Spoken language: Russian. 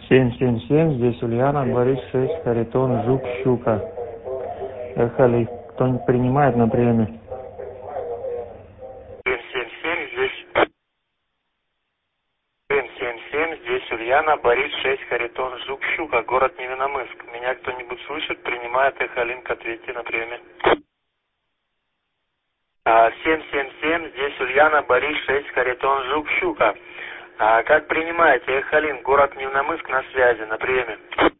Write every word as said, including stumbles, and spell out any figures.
семь семь семь, здесь Ульяна, Борис шесть, Харитон, Жук, Щука. Ехали. Кто-нибудь принимает на приеме? семь семь семь, здесь... семь семь семь, здесь Ульяна, Борис шесть, Харитон, Жук, Щука, город Невиномысск. Меня кто-нибудь слышит? Принимает Эхолинк, ответьте на приеме. А, семь семь семь, здесь Ульяна, Борис шесть, Харитон, Жук, Щука. А, как принимаете? Эхолинк, город Невиномысск, на связи, на приеме.